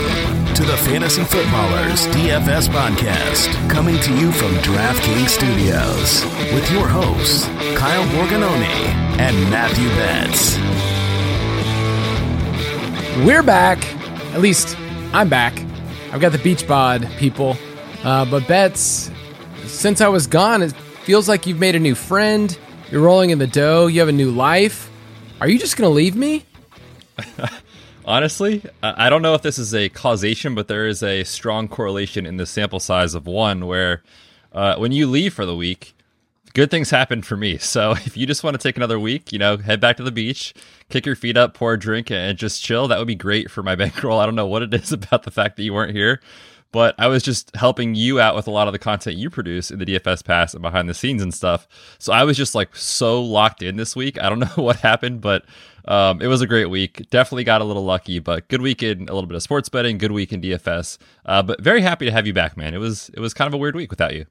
to the Fantasy Footballers DFS podcast, coming to you from DraftKings Studios with your hosts, Kyle Borgononi and Matthew Betts. We're back. At least I'm back. I've got the beach bod, people. But Betts, since I was gone, it feels like you've made a new friend. You're rolling in the dough. You have a new life. Are you just going to leave me? Honestly, I don't know if this is a causation, but there is a strong correlation in the sample size of one where when you leave for the week, good things happen for me. So if you just want to take another week, head back to the beach, kick your feet up, pour a drink, and just chill, that would be great for my bankroll. I don't know what it is about the fact that you weren't here, but I was just helping you out with a lot of the content you produce in the DFS Pass and behind the scenes and stuff. So I was just so locked in this week. I don't know what happened, but it was a great week. Definitely got a little lucky, but good week in a little bit of sports betting, good week in DFS. But very happy to have you back, man. It was kind of a weird week without you.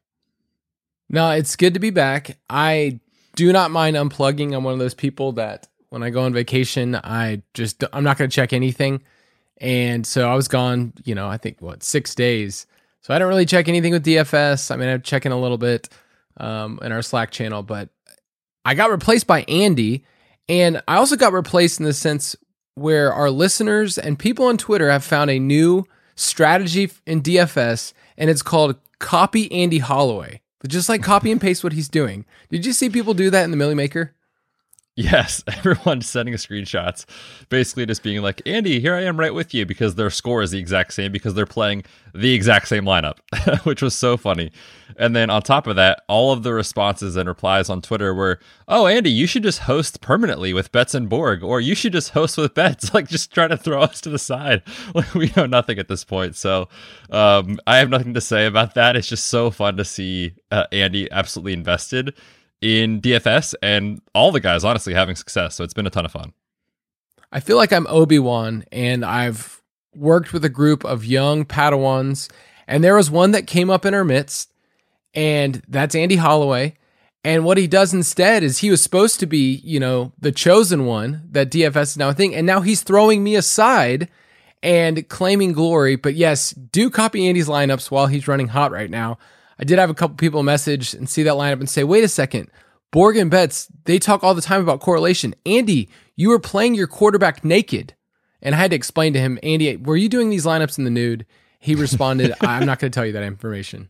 No, it's good to be back. I do not mind unplugging. I'm one of those people that when I go on vacation, I'm not going to check anything. And so I was gone, I think 6 days. So I don't really check anything with DFS. I mean, I'm checking a little bit in our Slack channel, but I got replaced by Andy. And I also got replaced in the sense where our listeners and people on Twitter have found a new strategy in DFS, and it's called Copy Andy Holloway. Just copy and paste what he's doing. Did you see people do that in the Millie Maker? Yes, everyone sending screenshots, basically just being like, Andy, here I am right with you, because their score is the exact same because they're playing the exact same lineup, which was so funny. And then on top of that, all of the responses and replies on Twitter were, oh, Andy, you should just host permanently with Betts and Borg, or you should just host with Betts, just trying to throw us to the side. We know nothing at this point. So I have nothing to say about that. It's just so fun to see Andy absolutely invested in DFS and all the guys honestly having success. So it's been a ton of fun. I feel like I'm Obi-Wan, and I've worked with a group of young Padawans, and there was one that came up in our midst, and that's Andy Holloway. And what he does instead is he was supposed to be, the chosen one that DFS is now a thing, and now he's throwing me aside and claiming glory. But yes, do copy Andy's lineups while he's running hot right now. I did have a couple people message and see that lineup and say, wait a second, Borg and Betts, they talk all the time about correlation. Andy, you were playing your quarterback naked. And I had to explain to him, Andy, were you doing these lineups in the nude? He responded, I'm not going to tell you that information.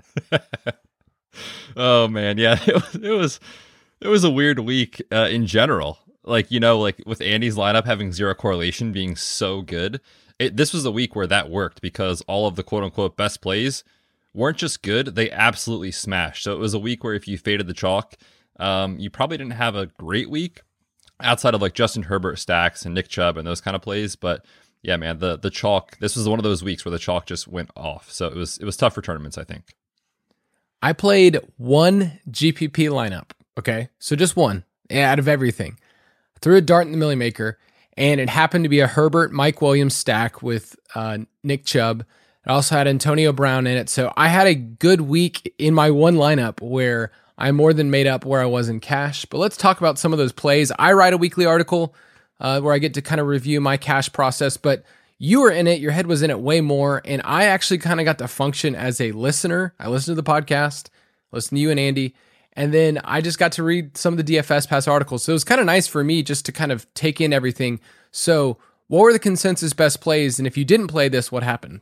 Oh man, yeah, it was a weird week in general. With Andy's lineup having zero correlation being so good, this was a week where that worked because all of the quote unquote best plays weren't just good, they absolutely smashed. So it was a week where if you faded the chalk, you probably didn't have a great week outside of Justin Herbert stacks and Nick Chubb and those kind of plays. But yeah, man, the chalk, this was one of those weeks where the chalk just went off. So it was tough for tournaments, I think. I played one GPP lineup, okay? So just one out of everything. I threw a dart in the Millie Maker, and it happened to be a Herbert Mike Williams stack with Nick Chubb. I also had Antonio Brown in it. So I had a good week in my one lineup where I more than made up where I was in cash. But let's talk about some of those plays. I write a weekly article where I get to kind of review my cash process, but you were in it. Your head was in it way more. And I actually kind of got to function as a listener. I listened to the podcast, listened to you and Andy, and then I just got to read some of the DFS Pass articles. So it was kind of nice for me just to kind of take in everything. So what were the consensus best plays? And if you didn't play this, what happened?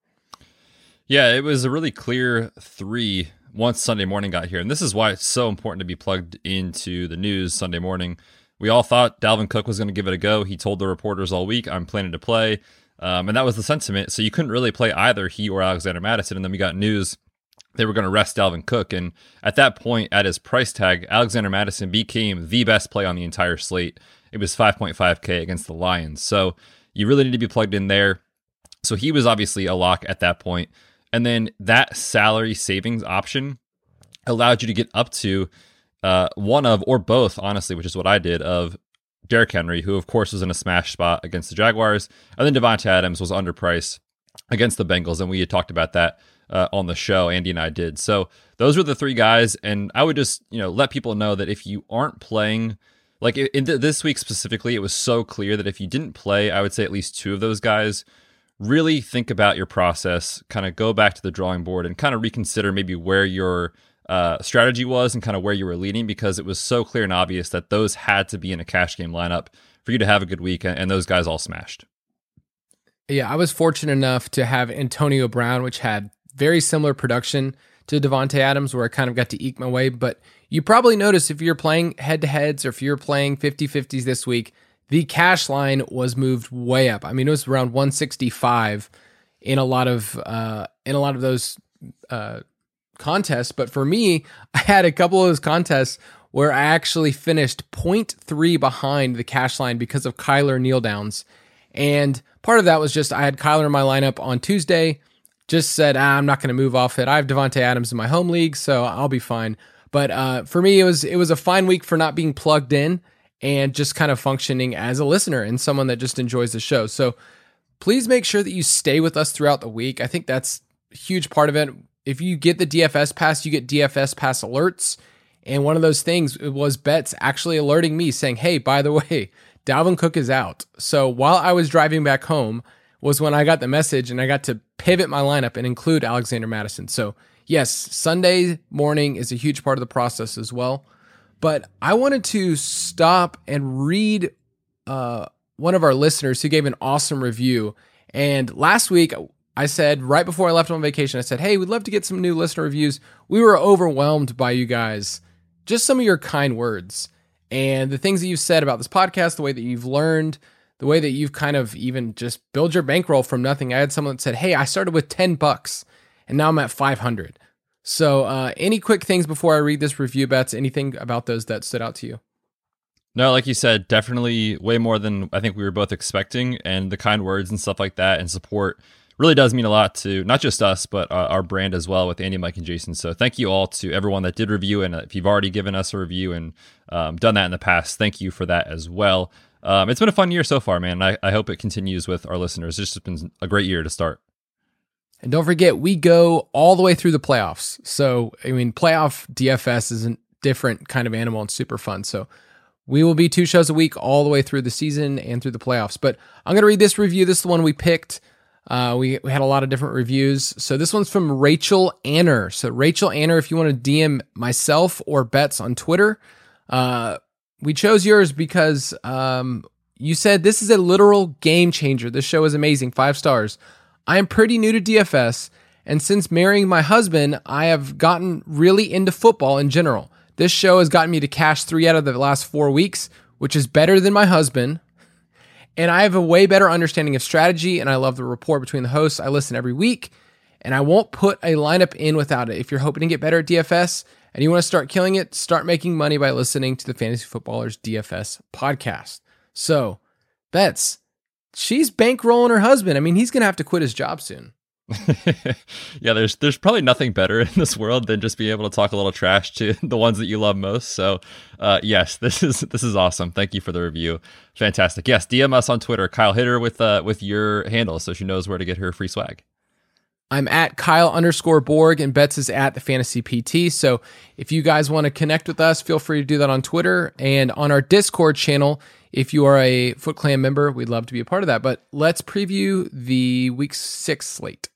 Yeah, it was a really clear 3 once Sunday morning got here. And this is why it's so important to be plugged into the news Sunday morning. We all thought Dalvin Cook was going to give it a go. He told the reporters all week, I'm planning to play. And that was the sentiment. So you couldn't really play either he or Alexander Mattison. And then we got news they were going to rest Dalvin Cook. And at that point, at his price tag, Alexander Mattison became the best play on the entire slate. It was 5.5K against the Lions. So you really need to be plugged in there. So he was obviously a lock at that point. And then that salary savings option allowed you to get up to one of, or both, honestly, which is what I did, of Derrick Henry, who of course was in a smash spot against the Jaguars, and then Devonta Adams was underpriced against the Bengals, and we had talked about that on the show. Andy and I did. So those were the 3 guys, and I would just let people know that if you aren't playing, this week specifically, it was so clear that if you didn't play, I would say at least 2 of those guys really think about your process, kind of go back to the drawing board and kind of reconsider maybe where your strategy was and kind of where you were leaning, because it was so clear and obvious that those had to be in a cash game lineup for you to have a good week, and those guys all smashed. Yeah, I was fortunate enough to have Antonio Brown, which had very similar production to Davante Adams, where I kind of got to eke my way. But you probably noticed if you're playing head-to-heads or if you're playing 50-50s this week, the cash line was moved way up. I mean, it was around 165 in a lot of those contests. But for me, I had a couple of those contests where I actually finished 0.3 behind the cash line because of Kyler kneel downs. And part of that was just I had Kyler in my lineup on Tuesday, just said, I'm not going to move off it. I have Davante Adams in my home league, so I'll be fine. But for me, it was a fine week for not being plugged in and just kind of functioning as a listener and someone that just enjoys the show. So please make sure that you stay with us throughout the week. I think that's a huge part of it. If you get the DFS pass, you get DFS pass alerts. And one of those things was Betts actually alerting me saying, hey, by the way, Dalvin Cook is out. So while I was driving back home was when I got the message and I got to pivot my lineup and include Alexander Mattison. So yes, Sunday morning is a huge part of the process as well. But I wanted to stop and read one of our listeners who gave an awesome review. And last week, I said, right before I left on vacation, I said, hey, we'd love to get some new listener reviews. We were overwhelmed by you guys. Just some of your kind words and the things that you've said about this podcast, the way that you've learned, the way that you've kind of even just build your bankroll from nothing. I had someone that said, hey, I started with $10 and now I'm at 500. So any quick things before I read this review, Betts? Anything about those that stood out to you? No, like you said, definitely way more than I think we were both expecting, and the kind words and stuff like that and support really does mean a lot to not just us, but our brand as well with Andy, Mike, and Jason. So thank you all to everyone that did review, and if you've already given us a review and done that in the past, thank you for that as well. It's been a fun year so far, man. I hope it continues with our listeners. It's just been a great year to start. And don't forget, we go all the way through the playoffs. So, I mean, playoff DFS is a different kind of animal and super fun. So we will be 2 shows a week all the way through the season and through the playoffs. But I'm going to read this review. This is the one we picked. We had a lot of different reviews. So this one's from Rachel Anner. So Rachel Anner, if you want to DM myself or Betts on Twitter, we chose yours because you said this is a literal game changer. This show is amazing. 5 stars. I am pretty new to DFS, and since marrying my husband, I have gotten really into football in general. This show has gotten me to cash 3 out of the last 4 weeks, which is better than my husband. And I have a way better understanding of strategy, and I love the rapport between the hosts. I listen every week, and I won't put a lineup in without it. If you're hoping to get better at DFS and you want to start killing it, start making money by listening to the Fantasy Footballers DFS podcast. So, Betts, she's bankrolling her husband. I mean, he's going to have to quit his job soon. Yeah, there's probably nothing better in this world than just being able to talk a little trash to the ones that you love most. So, yes, this is awesome. Thank you for the review. Fantastic. Yes, DM us on Twitter. Kyle, hit her with your handle so she knows where to get her free swag. I'm at Kyle_Borg and Betts is at the Fantasy PT. So if you guys want to connect with us, feel free to do that on Twitter and on our Discord channel. If you are a Foot Clan member, we'd love to be a part of that. But let's preview the Week 6 slate.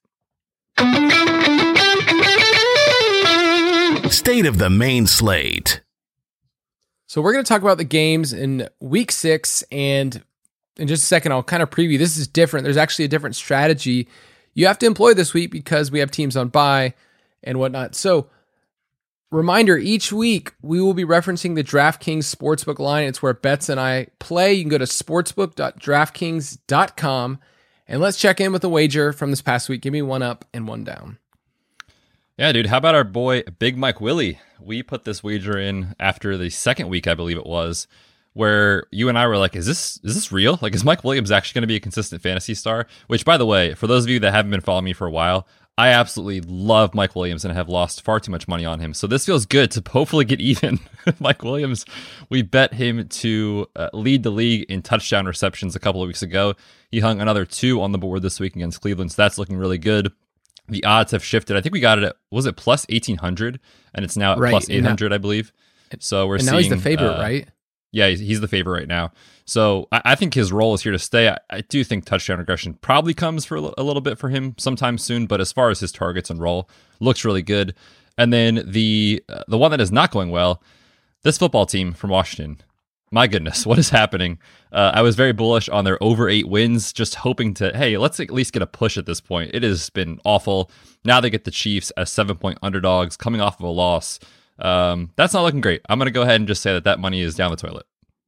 State of the main slate. So we're going to talk about the games in Week 6, and in just a second, I'll kind of preview. This is different. There's actually a different strategy you have to employ this week because we have teams on bye and whatnot. So reminder, each week we will be referencing the DraftKings Sportsbook line. It's where Betts and I play. You can go to sportsbook.draftkings.com and let's check in with a wager from this past week. Give me 1 up and 1 down. Yeah, dude. How about our boy, Big Mike Willie? We put this wager in after the second week, I believe it was, where you and I were like, is this real? Like, is Mike Williams actually going to be a consistent fantasy star? Which, by the way, for those of you that haven't been following me for a while, I absolutely love Mike Williams and have lost far too much money on him. So this feels good to hopefully get even. Mike Williams, we bet him to lead the league in touchdown receptions a couple of weeks ago. He hung another 2 on the board this week against Cleveland, so that's looking really good. The odds have shifted. I think we got it at, was it plus 1,800? And it's now at plus 800, I believe. So we're seeing... And now he's the favorite, right? Yeah, he's the favorite right now. So I think his role is here to stay. I do think touchdown regression probably comes for a little bit for him sometime soon, but as far as his targets and role, looks really good. And then the one that is not going well, this football team from Washington. My goodness, what is happening? I was very bullish on their over 8 wins, just hoping to, hey, let's at least get a push at this point. It has been awful. Now they get the Chiefs as 7-point underdogs coming off of a loss. That's not looking great. I'm going to go ahead and just say that money is down the toilet.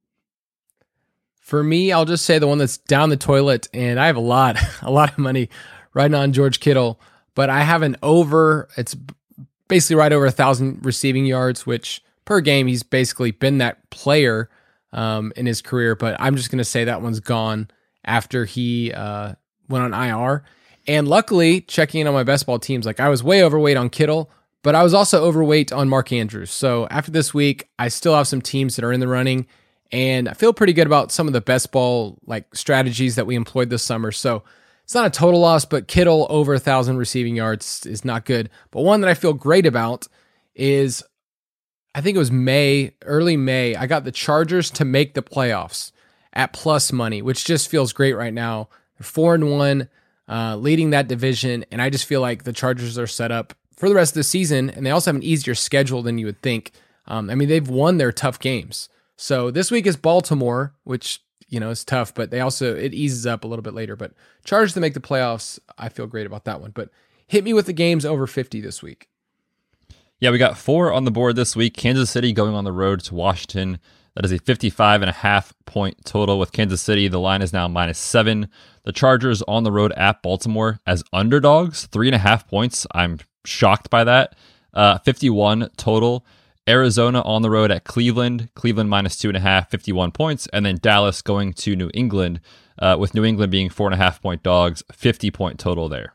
For me, I'll just say the one that's down the toilet, and I have a lot of money riding on George Kittle, but I have an over. It's basically right over 1,000 receiving yards, which per game, he's basically been that player in his career, but I'm just going to say that one's gone after he went on IR. And luckily, checking in on my best ball teams, like I was way overweight on Kittle, but I was also overweight on Mark Andrews. So after this week, I still have some teams that are in the running, and I feel pretty good about some of the best ball like strategies that we employed this summer. So it's not a total loss, but Kittle over 1,000 receiving yards is not good. But one that I feel great about is, I think it was early May, I got the Chargers to make the playoffs at plus money, which just feels great right now. They're 4-1, leading that division, and I just feel like the Chargers are set up for the rest of the season, and they also have an easier schedule than you would think. They've won their tough games. So this week is Baltimore, which is tough, but it eases up a little bit later. But Chargers to make the playoffs, I feel great about that one. But hit me with the games over 50 this week. Yeah, we got 4 on the board this week. Kansas City going on the road to Washington. That is a 55.5 point total with Kansas City. The line is now -7. The Chargers on the road at Baltimore as underdogs, 3.5 points. I'm shocked by that. 51 total. Arizona on the road at Cleveland. Cleveland -2.5, 51 points. And then Dallas going to New England, with New England being 4.5 point dogs, 50 point total there.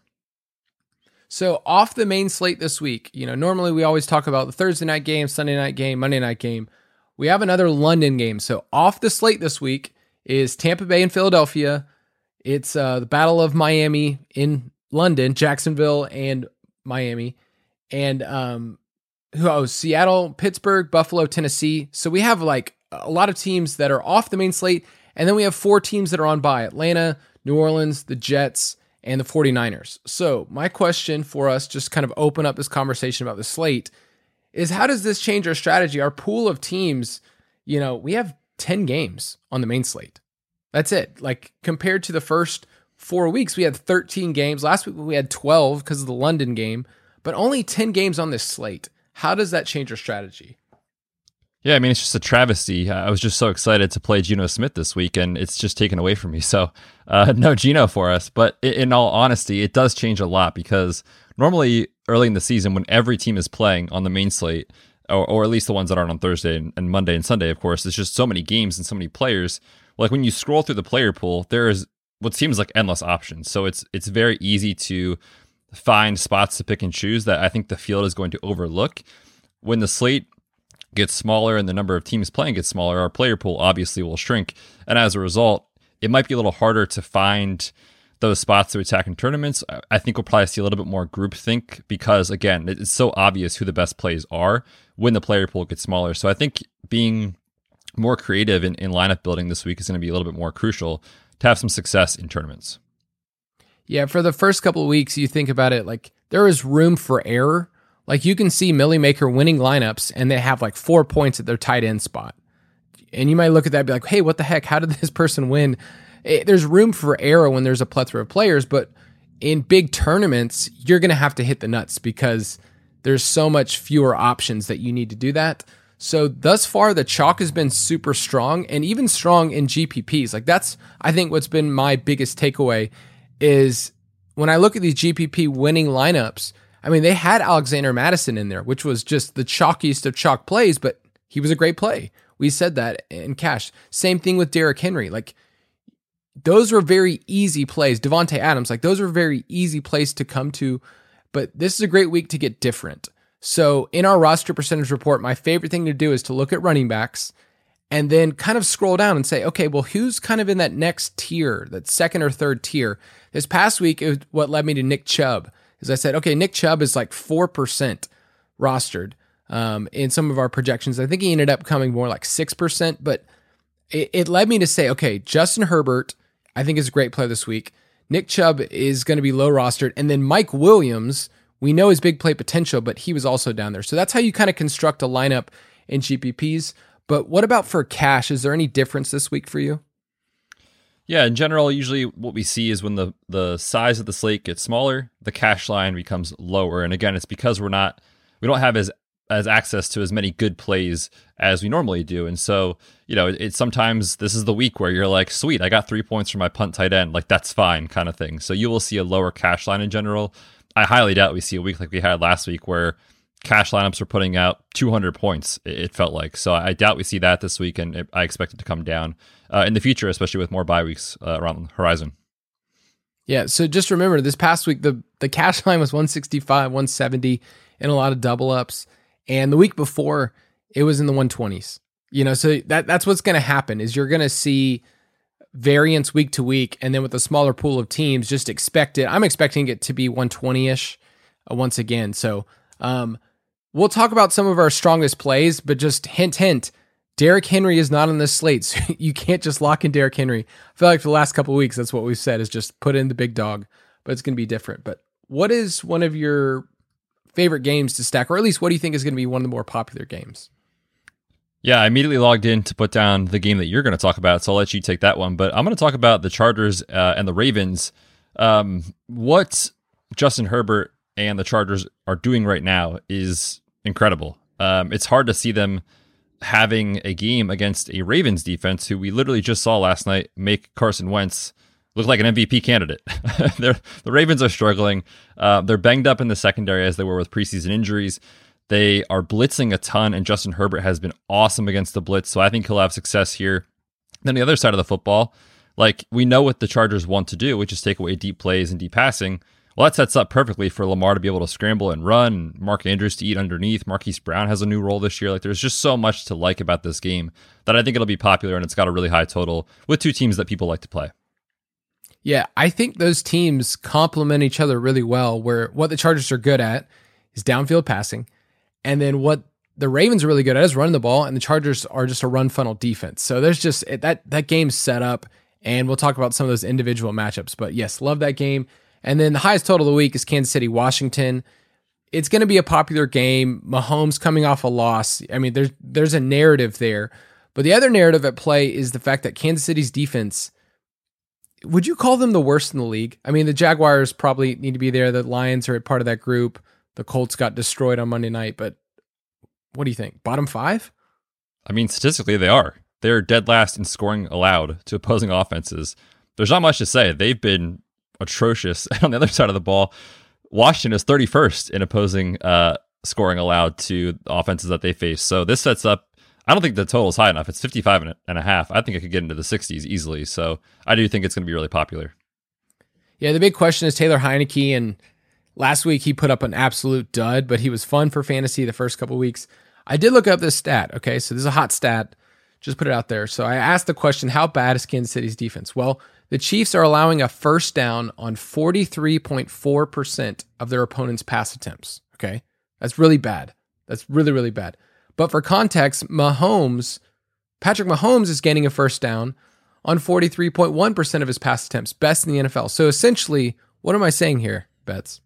So off the main slate this week, normally we always talk about the Thursday night game, Sunday night game, Monday night game. We have another London game. So off the slate this week is Tampa Bay and Philadelphia. It's the Battle of Miami in London, Jacksonville and Miami. And Seattle, Pittsburgh, Buffalo, Tennessee. So we have like a lot of teams that are off the main slate. And then we have 4 teams that are on bye: Atlanta, New Orleans, the Jets, and the 49ers. So my question for us, just kind of open up this conversation about the slate, is how does this change our strategy? Our pool of teams, we have 10 games on the main slate. That's it. Like compared to the first 4 weeks, we had 13 games. Last week we had 12 because of the London game, but only 10 games on this slate. How does that change our strategy? Yeah, it's just a travesty. I was just so excited to play Geno Smith this week, and it's just taken away from me. So no Geno for us. But in all honesty, it does change a lot because normally early in the season when every team is playing on the main slate, or at least the ones that aren't on Thursday and Monday and Sunday, of course, there's just so many games and so many players. Like when you scroll through the player pool, there is what seems like endless options. So it's very easy to find spots to pick and choose that I think the field is going to overlook. When the slate gets smaller and the number of teams playing gets smaller, our player pool obviously will shrink. And as a result, it might be a little harder to find those spots to attack in tournaments. I think we'll probably see a little bit more groupthink because, again, it's so obvious who the best plays are when the player pool gets smaller. So I think being more creative in lineup building this week is going to be a little bit more crucial to have some success in tournaments. Yeah, for the first couple of weeks, you think about it, like there is room for error. Like you can see Millie Maker winning lineups and they have like 4 points at their tight end spot. And you might look at that and be like, hey, what the heck? How did this person win? There's room for error when there's a plethora of players, but in big tournaments, you're going to have to hit the nuts because there's so much fewer options that you need to do that. So thus far, the chalk has been super strong and even strong in GPPs. Like that's, I think what's been my biggest takeaway is when I look at these GPP winning lineups, they had Alexander Madison in there, which was just the chalkiest of chalk plays, but he was a great play. We said that in cash. Same thing with Derrick Henry. Like those were very easy plays. Devontae Adams, like those were very easy plays to come to, but this is a great week to get different. So in our roster percentage report, my favorite thing to do is to look at running backs and then kind of scroll down and say, okay, well, who's kind of in that next tier, that second or third tier? This past week, it was what led me to Nick Chubb. As I said, okay, Nick Chubb is like 4% rostered in some of our projections. I think he ended up coming more like 6%, but it led me to say, okay, Justin Herbert, I think is a great play this week. Nick Chubb is going to be low rostered. And then Mike Williams, we know his big play potential, but he was also down there. So that's how you kind of construct a lineup in GPPs. But what about for cash? Is there any difference this week for you? Yeah, in general, usually what we see is when the size of the slate gets smaller, the cash line becomes lower. And again, it's because we don't have as access to as many good plays as we normally do. And so, it's sometimes this is the week where you're like, sweet, I got 3 points from my punt tight end. Like, that's fine kind of thing. So you will see a lower cash line in general. I highly doubt we see a week like we had last week where cash lineups are putting out 200 points, it felt like. So I doubt we see that this week, and I expect it to come down in the future, especially with more bye weeks around the horizon. Yeah, so just remember, this past week, the cash line was 165, 170, and a lot of double ups. And the week before, it was in the 120s. So that's what's going to happen is you're going to see variance week to week, and then with a smaller pool of teams, just expect it. I'm expecting it to be 120-ish once again. So we'll talk about some of our strongest plays, but just hint, Derrick Henry is not on this slate, so you can't just lock in Derrick Henry. I feel like for the last couple of weeks, that's what we've said is just put in the big dog, but it's going to be different. But what is one of your favorite games to stack, or at least what do you think is going to be one of the more popular games? Yeah, I immediately logged in to put down the game that you're going to talk about, so I'll let you take that one. But I'm going to talk about the Chargers and the Ravens. What Justin Herbert and the Chargers are doing right now is incredible. It's hard to see them having a game against a Ravens defense who we literally just saw last night make Carson Wentz look like an MVP candidate. The Ravens are struggling. They're banged up in the secondary as they were with preseason injuries. They are blitzing a ton, and Justin Herbert has been awesome against the blitz, so I think he'll have success here. Then the other side of the football, we know what the Chargers want to do, which is take away deep plays and deep passing. Well, that sets up perfectly for Lamar to be able to scramble and run, and Mark Andrews to eat underneath. Marquise Brown has a new role this year. There's just so much to like about this game that I think it'll be popular, and it's got a really high total with two teams that people like to play. Yeah, I think those teams complement each other really well, where what the Chargers are good at is downfield passing, and then what the Ravens are really good at is running the ball, and the Chargers are just a run funnel defense. So there's just that game's set up, and we'll talk about some of those individual matchups. But yes, love that game. And then the highest total of the week is Kansas City, Washington. It's going to be a popular game. Mahomes coming off a loss. I mean, there's a narrative there. But the other narrative at play is the fact that Kansas City's defense, would you call them the worst in the league? I mean, the Jaguars probably need to be there. The Lions are part of that group. The Colts got destroyed on Monday night. But what do you think? Bottom five? I mean, statistically, they are. They're dead last in scoring allowed to opposing offenses. There's not much to say. They've been atrocious. And on the other side of the ball, Washington is 31st in opposing scoring allowed to offenses that they face. So this sets up, I don't think the total is high enough. It's 55 and a half. I think it could get into the 60s easily. So I do think it's going to be really popular. Yeah, the big question is Taylor Heineke, and last week he put up an absolute dud, but he was fun for fantasy the first couple of weeks. I did look up this stat, okay? So this is a hot stat. Just put it out there. So I asked the question, how bad is Kansas City's defense? Well, the Chiefs are allowing a first down on 43.4% of their opponent's pass attempts, okay? That's really bad. That's really, really bad. But for context, Patrick Mahomes is gaining a first down on 43.1% of his pass attempts, best in the NFL. So essentially, what am I saying here, Betts?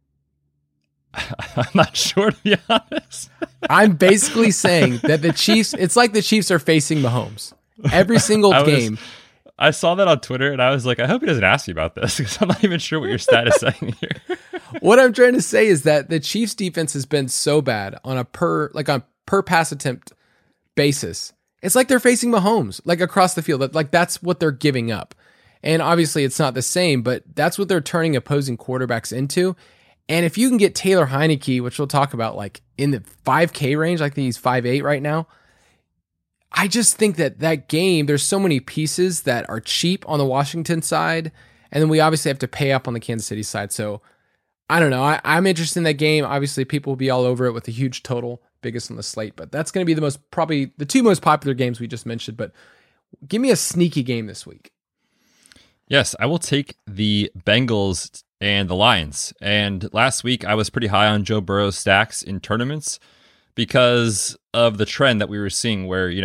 I'm not sure, to be honest. I'm basically saying that the Chiefs, it's like the Chiefs are facing Mahomes every single game. I saw that on Twitter, and I was like, I hope he doesn't ask me about this, because I'm not even sure what your stat is saying here. What I'm trying to say is that the Chiefs defense has been so bad on per pass attempt basis. It's like they're facing Mahomes, across the field. That's what they're giving up. And obviously it's not the same, but that's what they're turning opposing quarterbacks into. And if you can get Taylor Heineke, which we'll talk about, in the 5K range, I think he's 5'8" right now, I just think that game, there's so many pieces that are cheap on the Washington side, and then we obviously have to pay up on the Kansas City side. So I don't know. I'm interested in that game. Obviously, people will be all over it with a huge total, biggest on the slate, but that's going to be probably the two most popular games we just mentioned. But give me a sneaky game this week. Yes, I will take the Bengals and the Lions. And last week, I was pretty high on Joe Burrow's stacks in tournaments because of the trend that we were seeing where,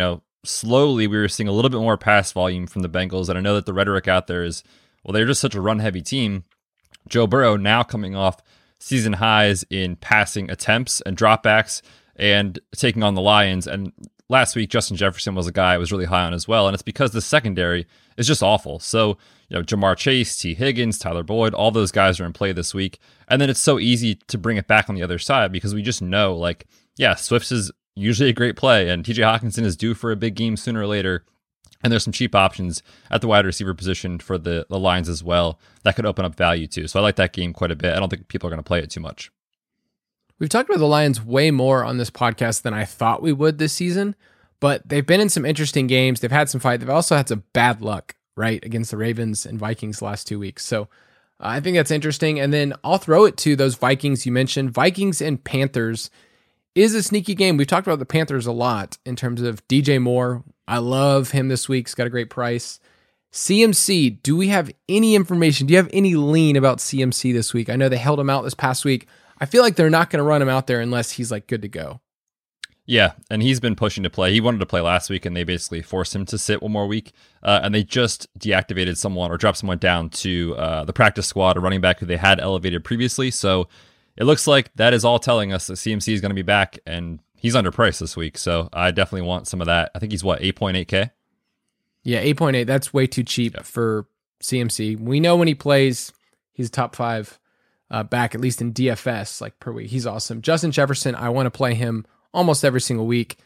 slowly we were seeing a little bit more pass volume from the Bengals. And I know that the rhetoric out there is, well, they're just such a run-heavy team. Joe Burrow now coming off season highs in passing attempts and dropbacks and taking on the Lions. And last week, Justin Jefferson was a guy I was really high on as well. And it's because the secondary is just awful. So, Jamar Chase, T. Higgins, Tyler Boyd, all those guys are in play this week. And then it's so easy to bring it back on the other side because we just know, Swift is usually a great play and TJ Hawkinson is due for a big game sooner or later. And there's some cheap options at the wide receiver position for the Lions as well that could open up value too. So I like that game quite a bit. I don't think people are going to play it too much. We've talked about the Lions way more on this podcast than I thought we would this season, but they've been in some interesting games. They've had some fight. They've also had some bad luck, right, against the Ravens and Vikings the last 2 weeks. So I think that's interesting. And then I'll throw it to those Vikings you mentioned. Vikings and Panthers is a sneaky game. We've talked about the Panthers a lot in terms of DJ Moore. I love him this week. He's got a great price. CMC, do we have any information? Do you have any lean about CMC this week? I know they held him out this past week. I feel like they're not going to run him out there unless he's good to go. Yeah, and he's been pushing to play. He wanted to play last week, and they basically forced him to sit one more week. And they just deactivated someone or dropped someone down to the practice squad, a running back who they had elevated previously. So it looks like that is all telling us that CMC is going to be back, and he's underpriced this week. So I definitely want some of that. I think he's 8.8K? Yeah, 8.8. That's way too cheap for CMC. We know when he plays, he's top 5 back, at least in DFS, per week. He's awesome. Justin Jefferson, I want to play him almost every single week.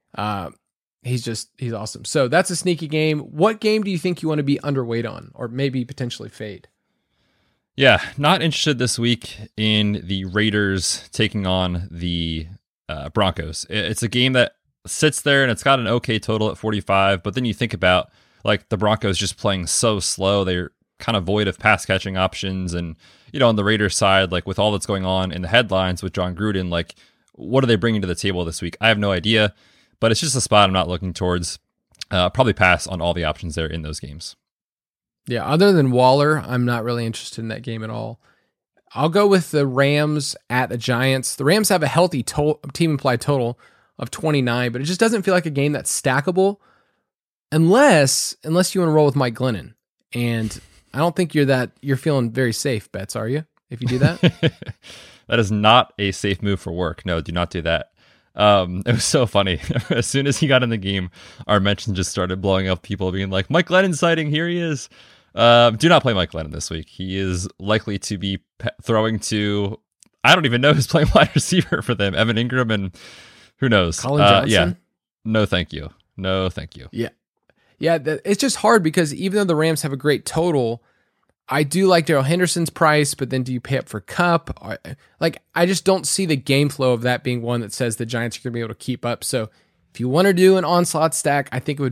He's awesome. So that's a sneaky game. What game do you think you want to be underweight on or maybe potentially fade? Yeah, not interested this week in the Raiders taking on the Broncos. It's a game that sits there and it's got an okay total at 45, but then you think about the Broncos just playing so slow. They're kind of void of pass catching options. And, on the Raiders side, with all that's going on in the headlines with John Gruden, what are they bringing to the table this week? I have no idea, but it's just a spot I'm not looking towards. Probably pass on all the options there in those games. Yeah, other than Waller, I'm not really interested in that game at all. I'll go with the Rams at the Giants. The Rams have a healthy team implied total of 29, but it just doesn't feel like a game that's stackable unless you want to roll with Mike Glennon. And I don't think you're feeling very safe, Betts, are you? If you do that? That is not a safe move for work. No, do not do that. It was so funny. As soon as he got in the game, our mentions just started blowing up. People being like, Mike Glennon sighting, here he is. Do not play Mike Glennon this week. He is likely to be throwing to, I don't even know who's playing wide receiver for them. Evan Ingram and who knows? Colin Johnson? Yeah. No, thank you. No, thank you. Yeah. Yeah, it's just hard because even though the Rams have a great total, I do like Darrell Henderson's price, but then do you pay up for Kupp? I just don't see the game flow of that being one that says the Giants are going to be able to keep up. So if you want to do an onslaught stack, I think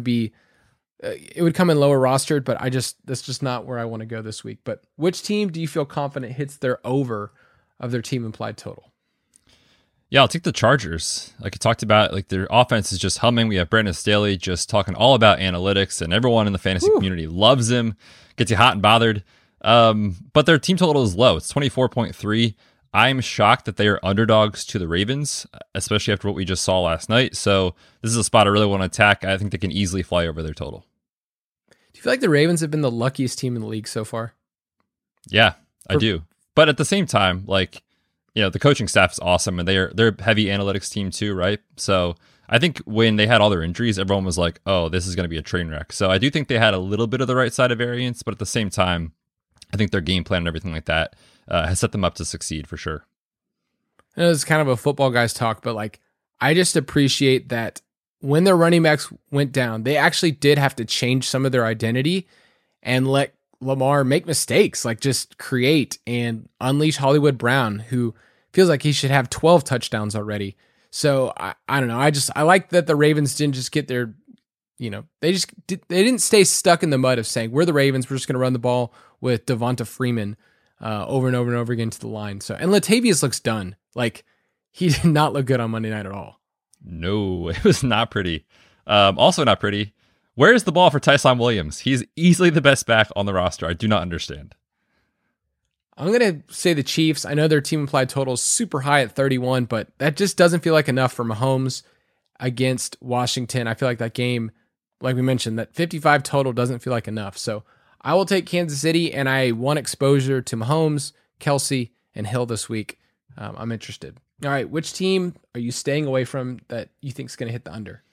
it would come in lower rostered, but that's just not where I want to go this week. But which team do you feel confident hits their over of their team implied total? Yeah, I'll take the Chargers. Like I talked about, their offense is just humming. We have Brandon Staley just talking all about analytics, and everyone in the fantasy community loves him. Gets you hot and bothered. But their team total is low. It's 24.3. I'm shocked that they are underdogs to the Ravens, especially after what we just saw last night. So this is a spot I really want to attack. I think they can easily fly over their total. Do you feel like the Ravens have been the luckiest team in the league so far? Yeah, I do. But at the same time, the coaching staff is awesome, and they're a heavy analytics team too, right? So I think when they had all their injuries, everyone was like, oh, this is going to be a train wreck. So I do think they had a little bit of the right side of variance, but at the same time, I think their game plan and everything like that has set them up to succeed for sure. I know this is kind of a football guy's talk, but I just appreciate that when their running backs went down, they actually did have to change some of their identity and let Lamar make mistakes, just create and unleash Hollywood Brown, who feels like he should have 12 touchdowns already. So I don't know. I like that the Ravens didn't just get their, they didn't stay stuck in the mud of saying, we're the Ravens, we're just going to run the ball with Devonta Freeman over and over and over again to the line. So, and Latavius looks done. He did not look good on Monday night at all. No, it was not pretty. Also not pretty. Where is the ball for Tyson Williams? He's easily the best back on the roster. I do not understand. I'm going to say the Chiefs. I know their team implied total is super high at 31, but that just doesn't feel like enough for Mahomes against Washington. I feel like that game like we mentioned, that 55 total doesn't feel like enough. So I will take Kansas City, and I want exposure to Mahomes, Kelsey, and Hill this week. I'm interested. All right, which team are you staying away from that you think is going to hit the under?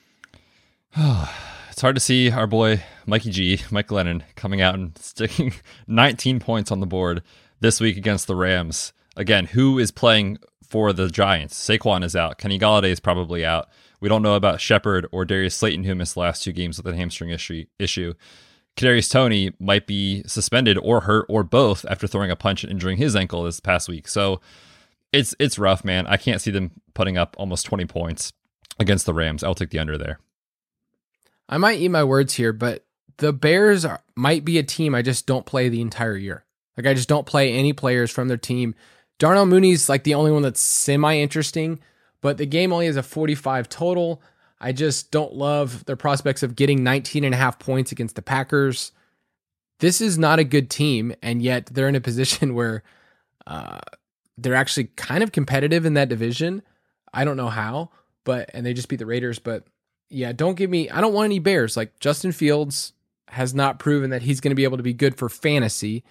It's hard to see our boy Mikey G, Mike Glennon, coming out and sticking 19 points on the board this week against the Rams. Again, who is playing for the Giants? Saquon is out. Kenny Golladay is probably out. We don't know about Shepard or Darius Slayton, who missed the last 2 games with a hamstring issue. Kadarius Toney might be suspended or hurt or both after throwing a punch and injuring his ankle this past week. So it's rough, man. I can't see them putting up almost 20 points against the Rams. I'll take the under there. I might eat my words here, but the Bears might be a team I just don't play the entire year. Like, I just don't play any players from their team. Darnell Mooney's like the only one that's semi-interesting, but the game only has a 45 total. I just don't love their prospects of getting 19.5 points against the Packers. This is not a good team, and yet they're in a position where they're actually kind of competitive in that division. I don't know how, and they just beat the Raiders, but yeah, I don't want any Bears. Like, Justin Fields has not proven that he's going to be able to be good for fantasy.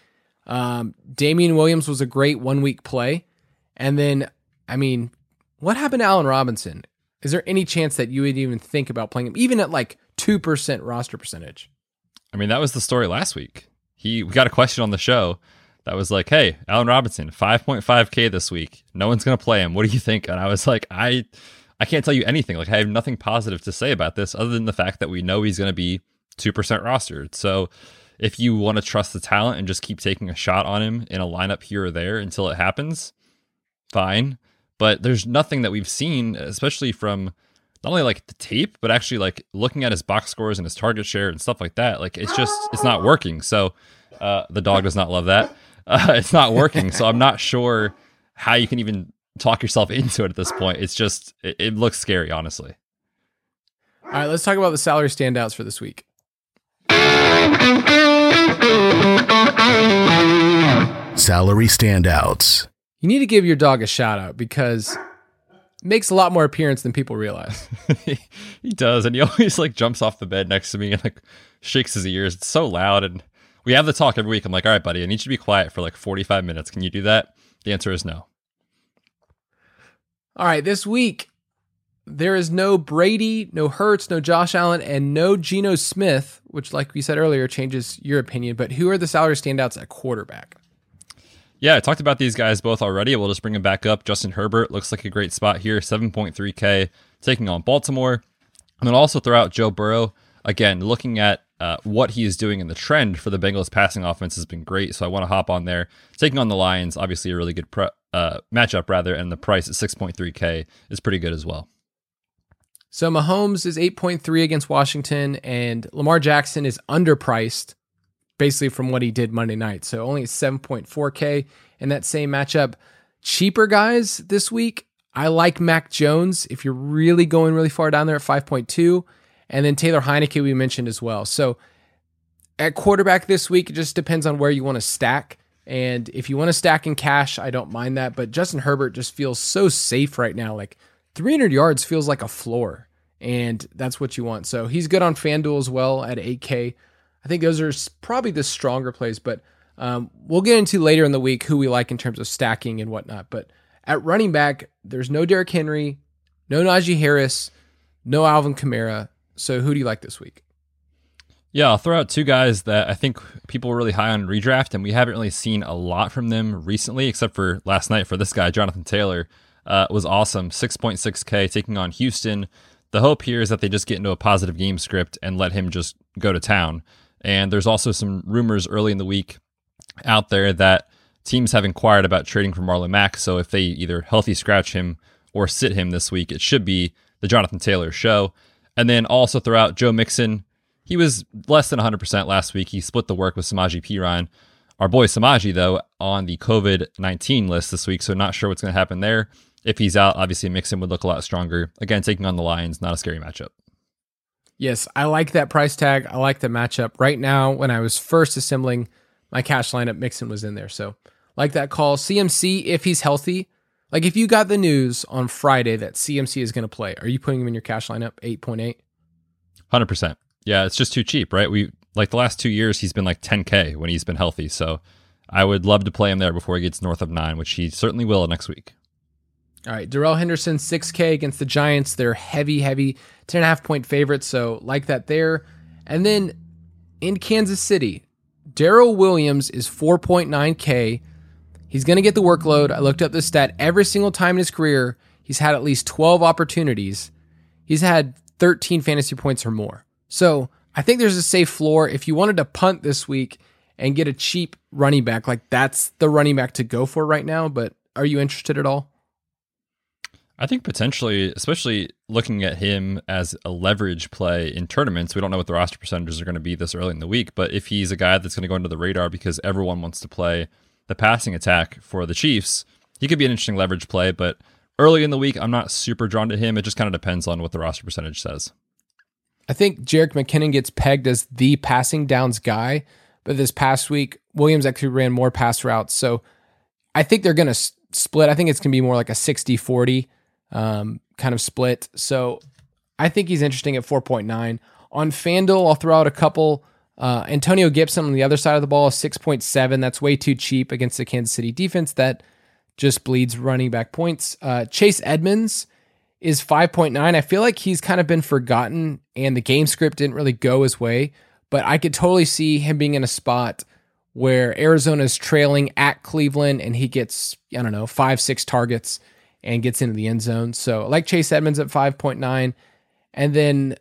Damian Williams was a great 1-week play. And then, I mean, what happened to Allen Robinson? Is there any chance that you would even think about playing him, even at like 2% roster percentage? I mean, that was the story last week. We got a question on the show that was like, hey, Allen Robinson, 5.5K this week. No one's going to play him. What do you think? And I was like, I can't tell you anything. Like, I have nothing positive to say about this other than the fact that we know he's going to be 2% rostered. So if you want to trust the talent and just keep taking a shot on him in a lineup here or there until it happens, fine. But there's nothing that we've seen, especially from not only like the tape, but actually like looking at his box scores and his target share and stuff like that. Like, it's not working. So the dog does not love that. It's not working. So I'm not sure how you can even talk yourself into it at this point. It's just, it looks scary, honestly. All right, let's talk about the salary standouts for this week. Salary standouts. You need to give your dog a shout out because it makes a lot more appearance than people realize. He does, and he always like jumps off the bed next to me and like shakes his ears. It's so loud, and we have the talk every week. I'm like, all right, buddy, I need you to be quiet for like 45 minutes. Can you do that? The answer is no. All right, this week, there is no Brady, no Hurts, no Josh Allen, and no Geno Smith, which, like we said earlier, changes your opinion. But who are the salary standouts at quarterback? Yeah, I talked about these guys both already. We'll just bring them back up. Justin Herbert looks like a great spot here, 7.3K, taking on Baltimore. And then also throw out Joe Burrow. Again, looking at what he is doing in the trend for the Bengals passing offense has been great. So I want to hop on there. Taking on the Lions, obviously a really good matchup, and the price at 6.3K is pretty good as well. So Mahomes is 8.3 against Washington, and Lamar Jackson is underpriced, basically from what he did Monday night. So only 7.4K in that same matchup. Cheaper guys this week, I like Mac Jones if you're really going really far down there at 5.2. And then Taylor Heineke we mentioned as well. So at quarterback this week, it just depends on where you want to stack. And if you want to stack in cash, I don't mind that. But Justin Herbert just feels so safe right now. Like 300 yards feels like a floor. And that's what you want. So he's good on FanDuel as well at 8K. I think those are probably the stronger plays. But we'll get into later in the week who we like in terms of stacking and whatnot. But at running back, there's no Derrick Henry, no Najee Harris, no Alvin Kamara. So who do you like this week? Yeah, I'll throw out 2 guys that I think people were really high on redraft, and we haven't really seen a lot from them recently, except for last night for this guy, Jonathan Taylor. Was awesome, 6.6K, taking on Houston. The hope here is that they just get into a positive game script and let him just go to town. And there's also some rumors early in the week out there that teams have inquired about trading for Marlon Mack, so if they either healthy scratch him or sit him this week, it should be the Jonathan Taylor show. And then also throw out Joe Mixon. He was less than 100% last week. He split the work with Samaje Perine. Our boy Samaje, though, on the COVID-19 list this week, so not sure what's going to happen there. If he's out, obviously Mixon would look a lot stronger. Again, taking on the Lions, not a scary matchup. Yes, I like that price tag. I like the matchup. Right now, when I was first assembling my cash lineup, Mixon was in there. So like that call. CMC, if he's healthy, like if you got the news on Friday that CMC is going to play, are you putting him in your cash lineup, 8.8? 100%. Yeah, it's just too cheap, right? We like the last 2 years he's been like 10K when he's been healthy. So I would love to play him there before he gets north of 9, which he certainly will next week. All right, Darrell Henderson, 6K against the Giants. They're heavy 10.5 point favorites, so like that there. And then in Kansas City, Darrell Williams is 4.9K. He's going to get the workload. I looked up this stat. Every single time in his career, he's had at least 12 opportunities. He's had 13 fantasy points or more. So I think there's a safe floor. If you wanted to punt this week and get a cheap running back, like that's the running back to go for right now. But are you interested at all? I think potentially, especially looking at him as a leverage play in tournaments, we don't know what the roster percentages are going to be this early in the week, but if he's a guy that's going to go under the radar because everyone wants to play the passing attack for the Chiefs, he could be an interesting leverage play, but early in the week, I'm not super drawn to him. It just kind of depends on what the roster percentage says. I think Jerick McKinnon gets pegged as the passing downs guy, but this past week, Williams actually ran more pass routes, so I think they're going to split. I think it's going to be more like a 60-40 kind of split. So I think he's interesting at 4.9. On FanDuel, I'll throw out a couple. Antonio Gibson on the other side of the ball, 6.7. That's way too cheap against the Kansas City defense that just bleeds running back points. Chase Edmonds is 5.9. I feel like he's kind of been forgotten and the game script didn't really go his way, but I could totally see him being in a spot where Arizona is trailing at Cleveland and he gets, 5-6 targets and gets into the end zone. So I like Chase Edmonds at 5.9. And then,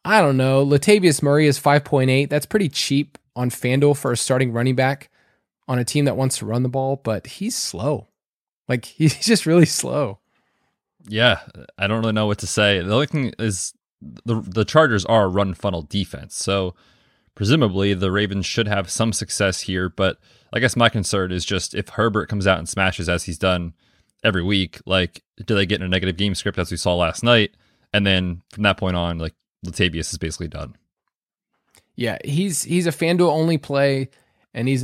Latavius Murray is 5.8. That's pretty cheap on FanDuel for a starting running back on a team that wants to run the ball, but he's slow. Like, he's just really slow. Yeah, I don't really know what to say. The only thing is the Chargers are a run funnel defense. So presumably the Ravens should have some success here. But I guess my concern is just if Herbert comes out and smashes as he's done every week, like, do they get in a negative game script as we saw last night? And then from that point on, like, Latavius is basically done. Yeah, he's a FanDuel only play, and he's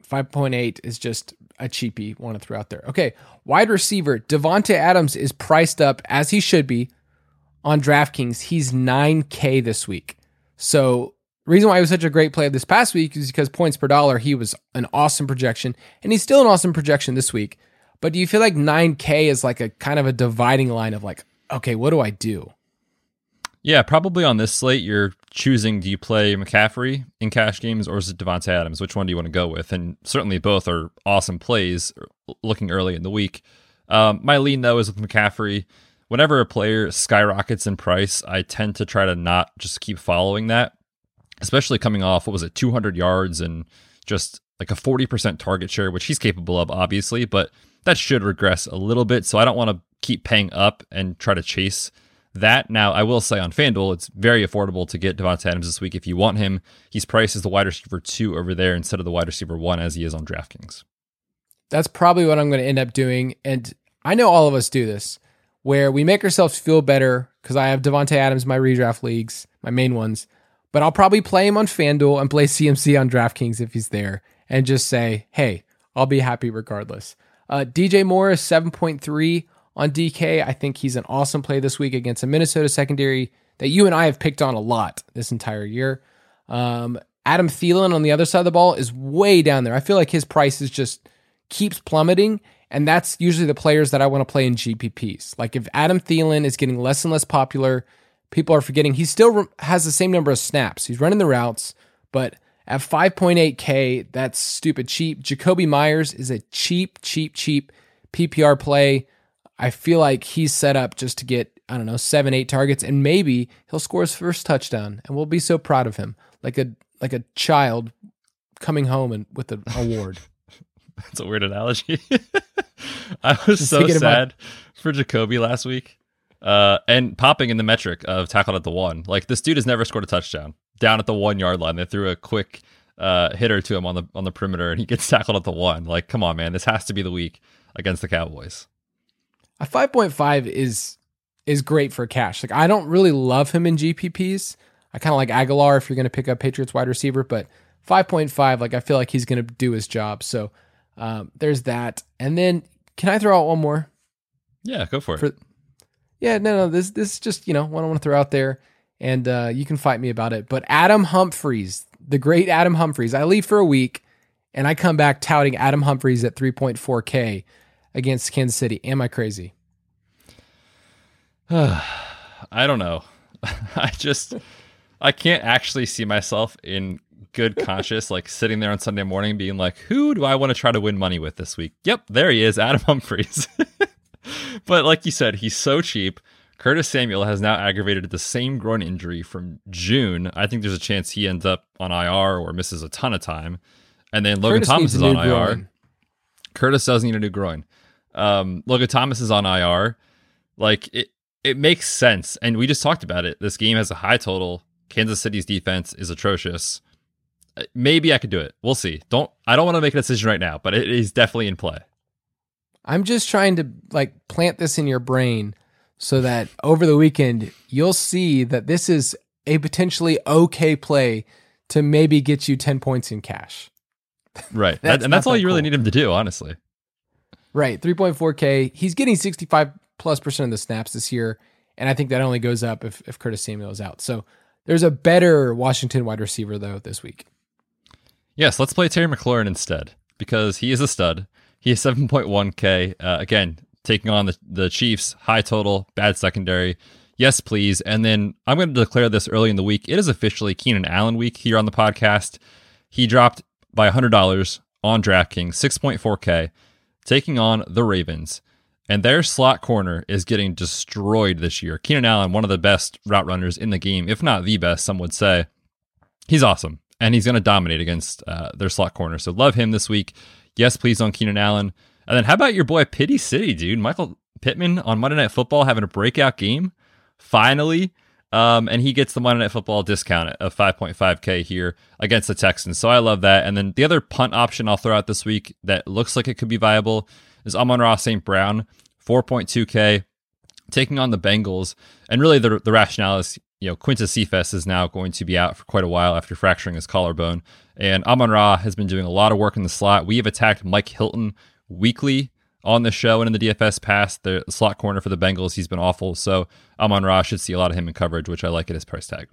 5.8 is just a cheapie one to throw out there. Okay, wide receiver, Devontae Adams is priced up, as he should be, on DraftKings. He's 9K this week. So the reason why he was such a great play this past week is because points per dollar, he was an awesome projection, and he's still an awesome projection this week. But do you feel like 9K is like a kind of a dividing line of like, okay, what do I do? Yeah, probably on this slate, you're choosing, do you play McCaffrey in cash games or is it Devontae Adams? Which one do you want to go with? And certainly both are awesome plays looking early in the week. My lean, though, is with McCaffrey. Whenever a player skyrockets in price, I tend to try to not just keep following that, especially coming off, 200 yards and just like a 40% target share, which he's capable of, obviously, but that should regress a little bit. So I don't want to keep paying up and try to chase that. Now, I will say on FanDuel, it's very affordable to get Devontae Adams this week if you want him. He's priced as the wide receiver 2 over there instead of the wide receiver 1 as he is on DraftKings. That's probably what I'm going to end up doing. And I know all of us do this, where we make ourselves feel better because I have Devontae Adams in my redraft leagues, my main ones, but I'll probably play him on FanDuel and play CMC on DraftKings if he's there and just say, hey, I'll be happy regardless. DJ Moore is 7.3 on DK. I think he's an awesome play this week against a Minnesota secondary that you and I have picked on a lot this entire year. Adam Thielen on the other side of the ball is way down there. I feel like his price is just keeps plummeting, and that's usually the players that I want to play in GPPs. Like if Adam Thielen is getting less and less popular, people are forgetting he still has the same number of snaps. He's running the routes, but at 5.8K, that's stupid cheap. Jacoby Myers is a cheap PPR play. I feel like he's set up just to get, 7-8 targets, and maybe he'll score his first touchdown, and we'll be so proud of him, like a child coming home and with an award. That's a weird analogy. I was just so sad for Jacoby last week, and popping in the metric of tackled at the 1. Like, this dude has never scored a touchdown down at the 1 yard line. They threw a quick hitter to him on the perimeter, and he gets tackled at the 1. Like, come on, man, this has to be the week against the Cowboys. A 5.5 is great for cash. Like, I don't really love him in GPPs. I kind of like Aguilar if you're going to pick up Patriots wide receiver, but 5.5, like, I feel like he's going to do his job. So there's that. And then can I throw out one more? Yeah, go for it. No, this is just, what I want to throw out there. and you can fight me about it. But Adam Humphries, the great Adam Humphries, I leave for a week, and I come back touting Adam Humphries at 3.4K against Kansas City. Am I crazy? I don't know. I can't actually see myself in good conscience, like sitting there on Sunday morning being like, who do I want to try to win money with this week? Yep, there he is, Adam Humphries. But like you said, he's so cheap. Curtis Samuel has now aggravated the same groin injury from June. I think there's a chance he ends up on IR or misses a ton of time. And then Logan Thomas is on IR. Curtis does need a new groin. Logan Thomas is on IR. Like, it makes sense. And we just talked about it. This game has a high total. Kansas City's defense is atrocious. Maybe I could do it. We'll see. I don't want to make a decision right now, but it is definitely in play. I'm just trying to like plant this in your brain so that over the weekend you'll see that this is a potentially okay play to maybe get you 10 points in cash. Right. that's all you really need him to do, honestly. Right. 3.4K. He's getting 65+% of the snaps this year. And I think that only goes up if Curtis Samuel is out. So there's a better Washington wide receiver, though, this week. Yes, let's play Terry McLaurin instead because he is a stud. He is 7.1K. Again, taking on the Chiefs, high total, bad secondary. Yes, please. And then I'm going to declare this early in the week. It is officially Keenan Allen week here on the podcast. He dropped by $100 on DraftKings, 6.4K, taking on the Ravens. And their slot corner is getting destroyed this year. Keenan Allen, one of the best route runners in the game, if not the best, some would say. He's awesome, and he's going to dominate against their slot corner. So love him this week. Yes, please on Keenan Allen. And then how about your boy Pity City, dude? Michael Pittman on Monday Night Football having a breakout game, finally. And he gets the Monday Night Football discount of 5.5K here against the Texans. So I love that. And then the other punt option I'll throw out this week that looks like it could be viable is Amon-Ra St. Brown, 4.2K, taking on the Bengals. And really the rationale is, Quintus Cephas is now going to be out for quite a while after fracturing his collarbone. And Amon-Ra has been doing a lot of work in the slot. We have attacked Mike Hilton weekly on the show and in the DFS pass, the slot corner for the Bengals. He's been awful. So Amon-Ra should see a lot of him in coverage, which I like at his price tag.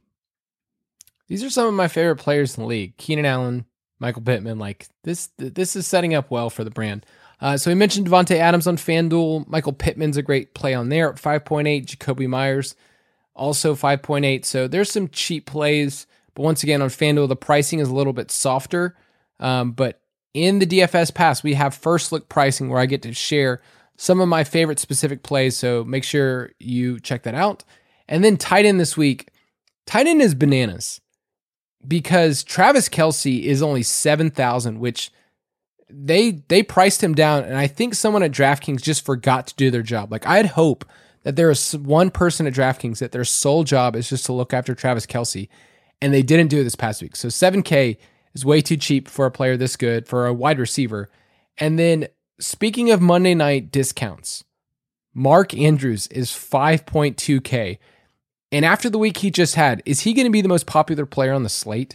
These are some of my favorite players in the league. Keenan Allen, Michael Pittman. Like this is setting up well for the brand. So we mentioned Devontae Adams on FanDuel. Michael Pittman's a great play on there at 5.8. Jacoby Myers also 5.8. So there's some cheap plays. But once again, on FanDuel, the pricing is a little bit softer. But in the DFS pass, we have first look pricing where I get to share some of my favorite specific plays. So make sure you check that out. And then tight end this week. Tight end is bananas because Travis Kelce is only 7,000, which they priced him down. And I think someone at DraftKings just forgot to do their job. Like I'd hope that there is one person at DraftKings that their sole job is just to look after Travis Kelce. And they didn't do it this past week. So 7K is way too cheap for a player this good, for a wide receiver. And then speaking of Monday night discounts, Mark Andrews is 5.2K. And after the week he just had, is he going to be the most popular player on the slate?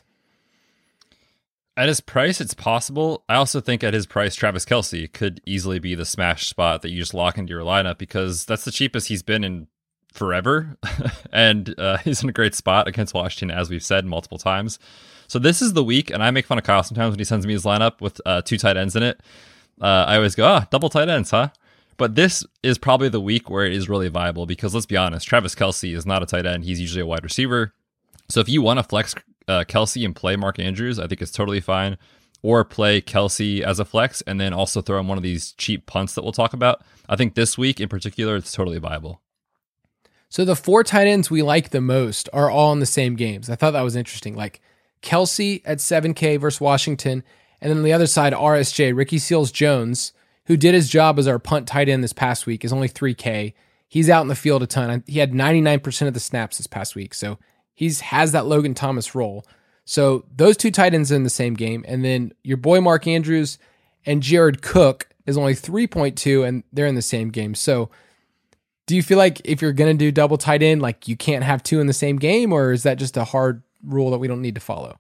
At his price, it's possible. I also think at his price, Travis Kelce could easily be the smash spot that you just lock into your lineup because that's the cheapest he's been in forever. And he's in a great spot against Washington, as we've said multiple times. So this is the week, and I make fun of Kyle sometimes when he sends me his lineup with two tight ends in it. I always go, double tight ends, huh? But this is probably the week where it is really viable because let's be honest, Travis Kelce is not a tight end. He's usually a wide receiver. So if you want to flex Kelce and play Mark Andrews, I think it's totally fine. Or play Kelce as a flex and then also throw in one of these cheap punts that we'll talk about. I think this week in particular, it's totally viable. So the four tight ends we like the most are all in the same games. I thought that was interesting. Like Kelce at 7K versus Washington. And then on the other side, RSJ, Ricky Seals-Jones, who did his job as our punt tight end this past week, is only 3K. He's out in the field a ton. He had 99% of the snaps this past week. So he has that Logan Thomas role. So those two tight ends are in the same game. And then your boy Mark Andrews and Jared Cook is only 3.2, and they're in the same game. So do you feel like if you're going to do double tight end, like you can't have two in the same game, or is that just a hard rule that we don't need to follow?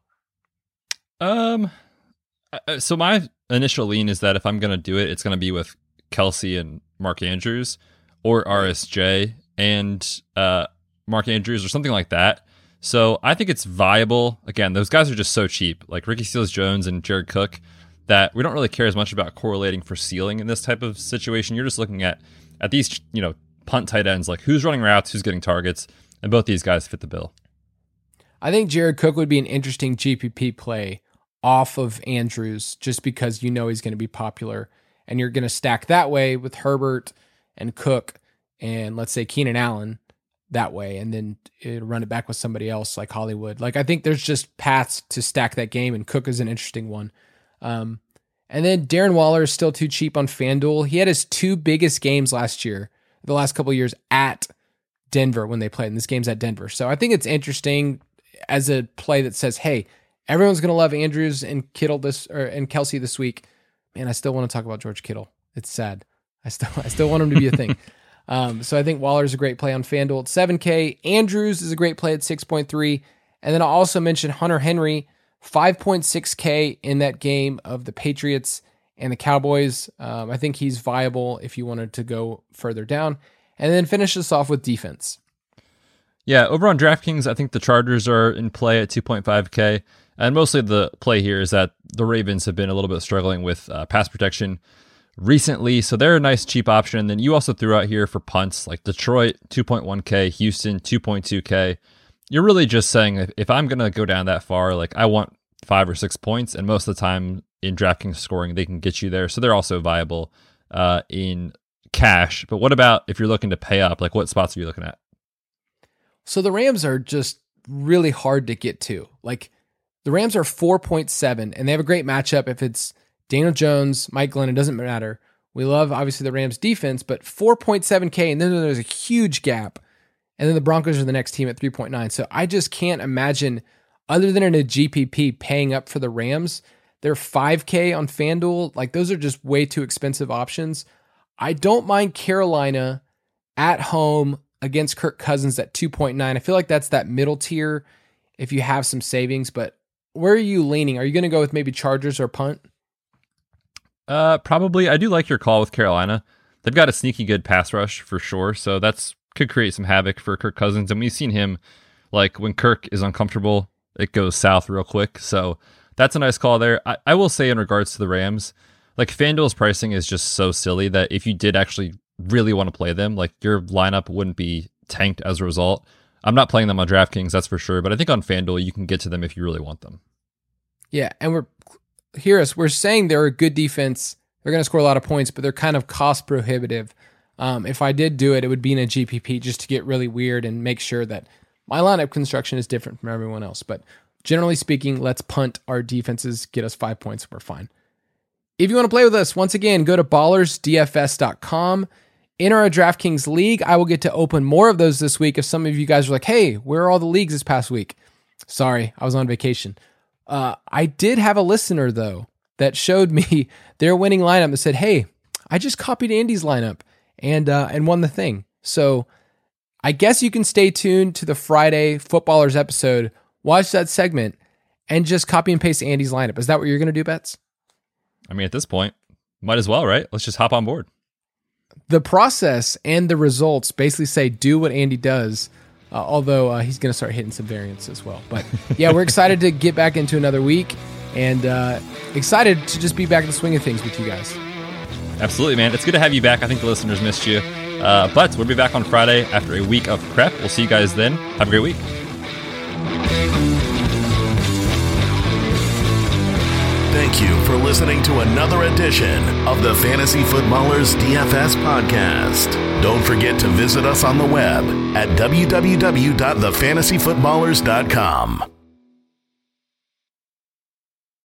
So my initial lean is that if I'm going to do it, it's going to be with Kelce and Mark Andrews or RSJ and Mark Andrews or something like that. So I think it's viable. Again, those guys are just so cheap, like Ricky Seals-Jones and Jared Cook, that we don't really care as much about correlating for ceiling in this type of situation. You're just looking at these, punt tight ends, like who's running routes, who's getting targets, and both these guys fit the bill. I think Jared Cook would be an interesting GPP play off of Andrews, just because he's going to be popular, and you're going to stack that way with Herbert and Cook and let's say Keenan Allen that way, and then run it back with somebody else like Hollywood. Like, I think there's just paths to stack that game, and Cook is an interesting one. And then Darren Waller is still too cheap on FanDuel. He had his 2 biggest games the last couple of years at Denver when they played, and this game's at Denver. So I think it's interesting as a play that says, hey, everyone's going to love Andrews and Kittle and Kelsey this week. Man, I still want to talk about George Kittle. It's sad. I still want him to be a thing. So I think Waller's a great play on FanDuel at 7K. Andrews is a great play at 6.3. And then I'll also mention Hunter Henry, 5.6K in that game of the Patriots and the Cowboys. I think he's viable if you wanted to go further down. And then finish this off with defense. Yeah, over on DraftKings, I think the Chargers are in play at 2.5K. And mostly the play here is that the Ravens have been a little bit struggling with pass protection recently, so they're a nice cheap option. And then you also threw out here for punts, like Detroit, 2.1K, Houston, 2.2K. You're really just saying, if I'm going to go down that far, like I want 5 or 6 points, and most of the time in DraftKings scoring, they can get you there. So they're also viable in cash. But what about if you're looking to pay up? Like, what spots are you looking at? So the Rams are just really hard to get to. Like, the Rams are 4.7, and they have a great matchup if it's Daniel Jones, Mike Glennon, it doesn't matter. We love, obviously, the Rams defense, but 4.7K, and then there's a huge gap. And then the Broncos are the next team at 3.9. So I just can't imagine, other than in a GPP, paying up for the Rams. They're 5K on FanDuel. Like, those are just way too expensive options. I don't mind Carolina at home against Kirk Cousins at 2.9. I feel like that's that middle tier if you have some savings, but where are you leaning? Are you going to go with maybe Chargers or punt? Probably. I do like your call with Carolina. They've got a sneaky good pass rush for sure, so that's could create some havoc for Kirk Cousins. And we've seen him, like, when Kirk is uncomfortable, it goes south real quick. So that's a nice call there. I will say in regards to the Rams, like, FanDuel's pricing is just so silly that if you did actually really want to play them, like, your lineup wouldn't be tanked as a result. I'm not playing them on DraftKings, that's for sure, but I think on FanDuel you can get to them if you really want them. Yeah, and we're saying they're a good defense. They're going to score a lot of points, but they're kind of cost prohibitive. If I did do it, it would be in a GPP just to get really weird and make sure that my lineup construction is different from everyone else. But generally speaking, let's punt our defenses, get us 5 points, we're fine. If you want to play with us, once again, go to ballersdfs.com. Enter our DraftKings league. I will get to open more of those this week if some of you guys are like, hey, where are all the leagues this past week? Sorry, I was on vacation. I did have a listener, though, that showed me their winning lineup and said, hey, I just copied Andy's lineup and won the thing. So I guess you can stay tuned to the Friday Footballers episode, watch that segment, and just copy and paste Andy's lineup. Is that what you're going to do, Betts? I mean, at this point, might as well, right? Let's just hop on board. The process and the results basically say do what Andy does, although he's going to start hitting some variants as well. But yeah, we're excited to get back into another week and excited to just be back in the swing of things with you guys. Absolutely, man. It's good to have you back. I think the listeners missed you. But we'll be back on Friday after a week of prep. We'll see you guys then. Have a great week. Thank you for listening to another edition of the Fantasy Footballers DFS podcast. Don't forget to visit us on the web at www.thefantasyfootballers.com.